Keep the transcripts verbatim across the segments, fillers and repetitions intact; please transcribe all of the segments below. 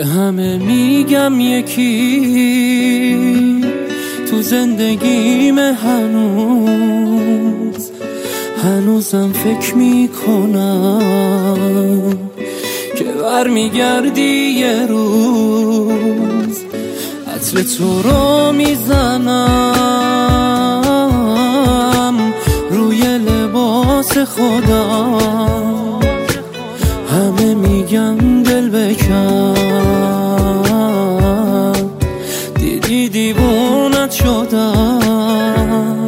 به همه میگم یکی تو زندگیم هنوز هنوزم فکر میکنم که برمیگردی یه روز عطر تو رو میزنم روی لباس خودم، همه میگن دل بکن، دیدی دیوونت شدم.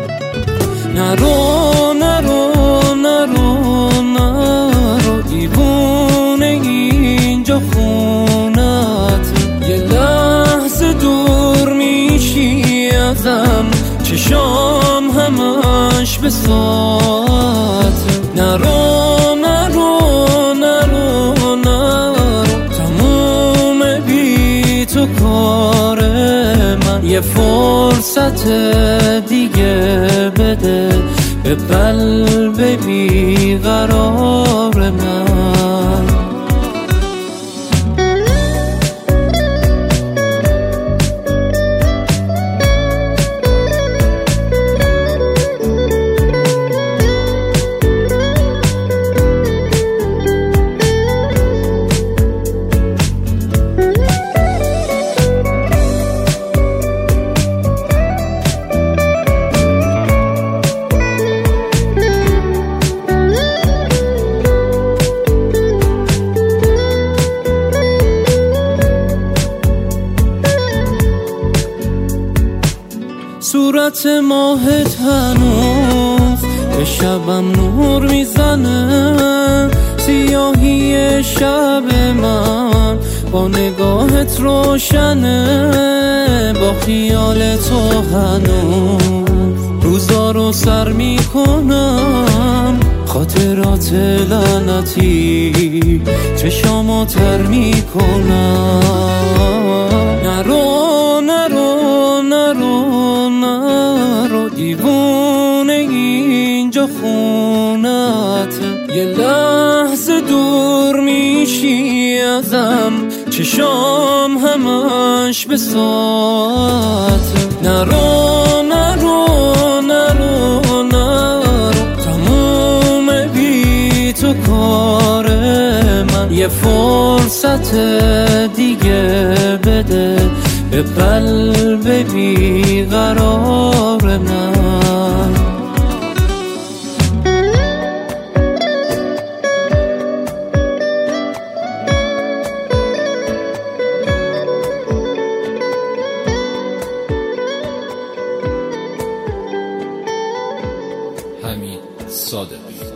نرو نرو نرو نرو دیوونه اینجا خونت، یه لحظه دور میشی ازم، چشام همش به ساعت. نرو نرو نرو نرو تموم بی تو کار من، یه فرصت دیگه بده به قلب بیقرار من. صورت ماهت هنوز به شبم نور میزنه، سیاهی شب من با نگاهت روشنه، با خیال تو هنوز روزا رو سر میکنم، خاطرات لعنتی چشامو تر میکنم. نرو نرو نرو نرو دیوونه اینجا خونت، یه لحظه دور میشی ازم، چشام همش به ساعت. نرو نرو نرو نرو تموم بی تو کار من، یه فرصت دیگه بده به قلب بیقرار من. حمید صادقی.